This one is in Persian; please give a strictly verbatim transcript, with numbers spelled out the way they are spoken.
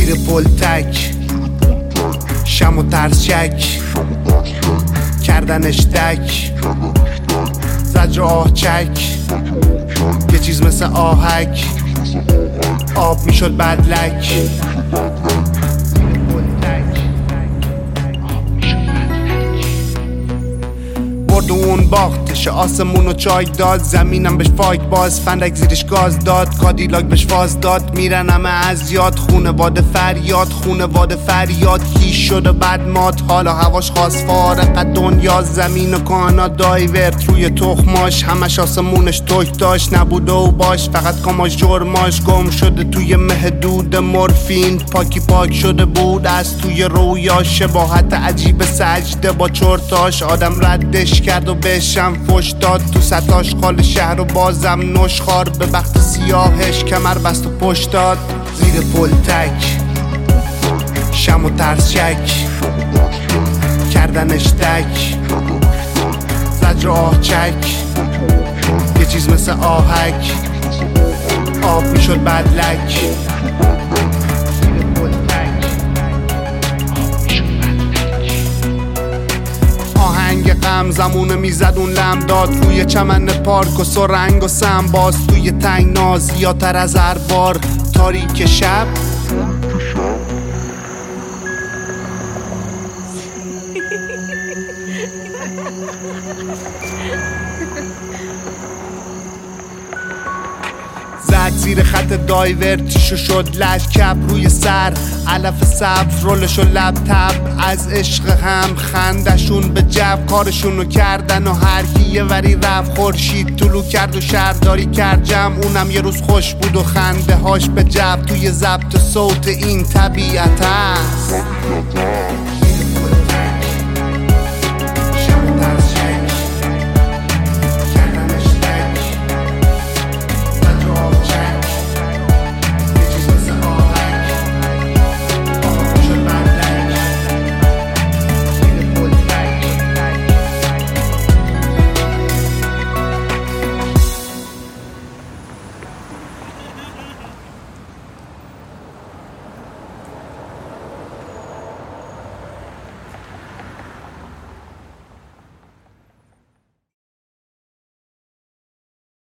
زیر پل تک شم و ترس شک کردنش تک زجر آه چک یه چیز مثل آهک آب میشد بدلک برد و اون باختش آسمون و چای داد زمینم بهش فایک باز فندک زیرش گاز داد کادیلاک بهش فاز داد میرن همه از یاد خونواده فریاد خونواده فریاد کیش شده بد مات حالا هواش خاص فارق دنیا زمین و کانا دایورت روی تخماش همش آسمونش توک داشت نبوده و باش فقط کاماش جرماش گم شده توی مهدود مورفین پاکی پاک شده بود از توی رویاش شباهت عجیب سجده با چرتاش آدم ردش کرد و بهشم فش داد تو ستاش خال شهر و بازم نشخار به بخت سیاهش کمر بست و پشت داد زیر پل تک شم و ترس شک کردنش تک زجر آه چک یه چیز مثل آهک آب میشد بدلک آهنگ غم زمونه میزد اون لم داد روی چمن پارک و سرنگ و سم باز توی تنگ ناز زیادتر از هر بار تاریک شب زد زیر خط دایورتیشو شد لشکب روی سر علف سبز رولشو لب تب از عشق هم خندشون به جو کارشونو کردن و هر کی یه وری رفت خورشید طلوع کرد و شهرداری کرد جمع اونم یه روز خوش بود و خنده هاش به جو توی ضبط صوت این طبیعت است